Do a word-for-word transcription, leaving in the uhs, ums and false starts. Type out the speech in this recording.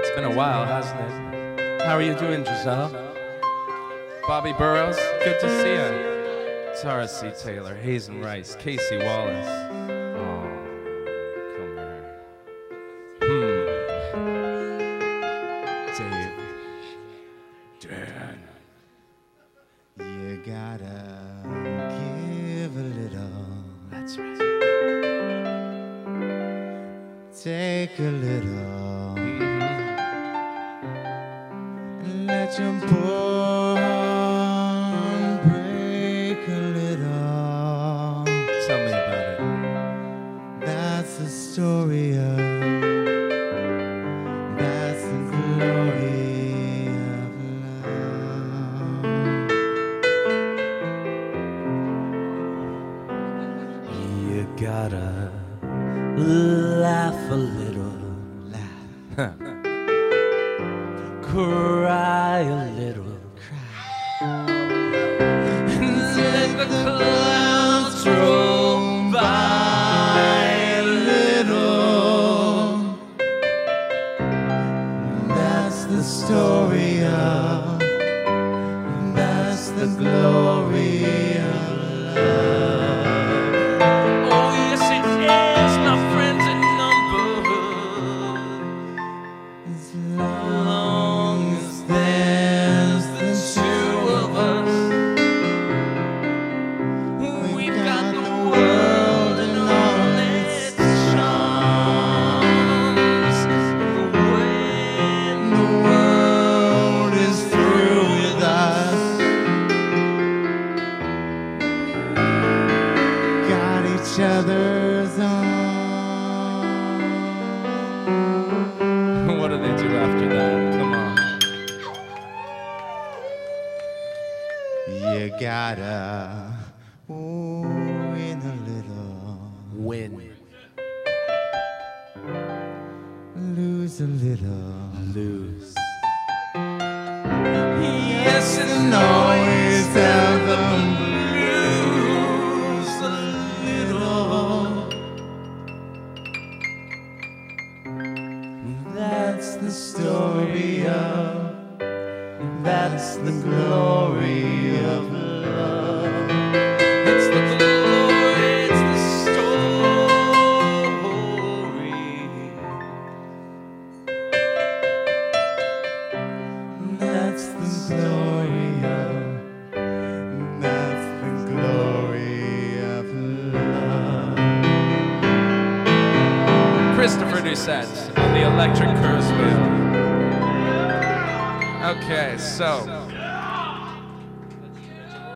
It's been a while, hasn't it? How are you doing, Giselle? Bobby Burrows, good to see you. Tara C. Taylor, Hazen Rice, Casey Wallace. Oh, come here. Hmm. Dave. Dan. You gotta give a little. That's right. Take a little. Mm-hmm. Let your bone break a little. Tell me about it. That's the story of. That's the glory of love. You gotta laugh a little. Laugh. Cry a little. And let the clouds roll by a little. That's the story of. That's the glory of love. Oh, yes, it is, my friends in number. As long as there's the two of us, We got the world and all its charms. When the world is through with us. Got each other's arms. What do they do after that? Come on. You gotta win a little, Win. lose a little, Lose. yes, and always have the blues a little. That's the story of. That's the glory of love. It's the glory, it's the story. That's the story of. That's the glory of love. Christopher Doucette on the electric curse wheel. Okay, so